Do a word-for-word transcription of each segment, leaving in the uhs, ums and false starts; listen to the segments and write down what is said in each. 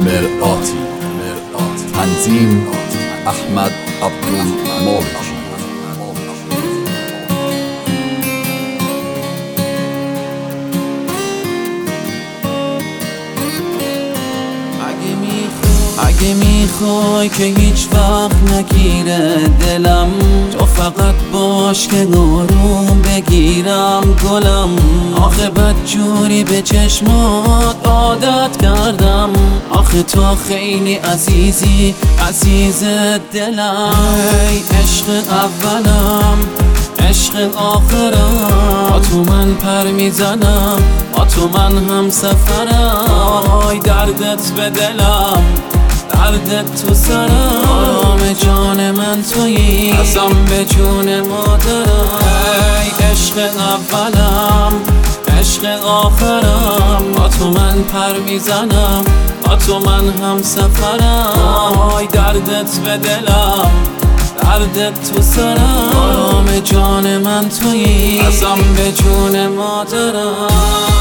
مرآتی. تنظیم احمد عبدالمالکی. اگه میخوای که هیچ وقت نگیره دلم، تو فقط باش که آروم بگیرم گلم. آخه بدجوری به چشمات عادت کردم، آخه تو خیلی عزیزی عزیز دلم. ای عشق اولم عشق آخرم، با تو من پر میزنم، با تو من هم سفرم. آی دردت به دلم دردت تو سرم، آرام جان من تویی قسم به جون مادرم. ای عشق اولم عشق آخرم، با تو من پر میزنم، با تو من هم سفرم. آی دردت به دلم دردت تو سرم، آرام جان من تویی قسم به جون مادرم.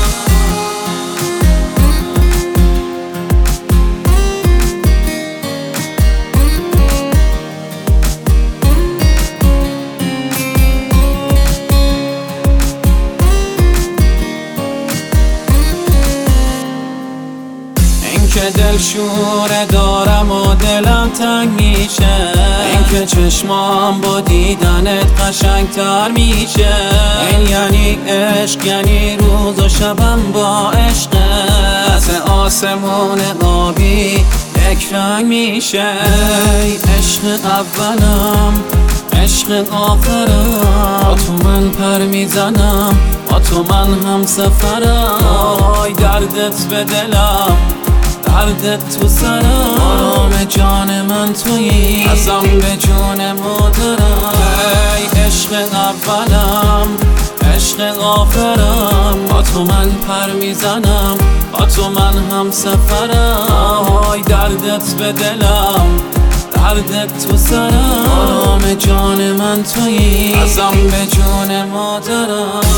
که دل شوره دارم و دلم تنگ میشه، این که چشمام با دیدنت قشنگتر میشه. این یعنی عشق، یعنی روز و شبم با عشقت مثل آسمون آبی یک رنگ میشه. ای عشق اولم عشق آخرم، با تو من پر میزنم، با تو من هم سفرم. آی دردت به دلم دردت تو سرم، آرام جان من تویی قسم به جون مادرم. ای عشق اولم عشق آخرم، با تو من پر میزنم، با تو من هم سفرم. آی دردت به دلم دردت تو سرم، آرام جان من تویی قسم به جون مادرم.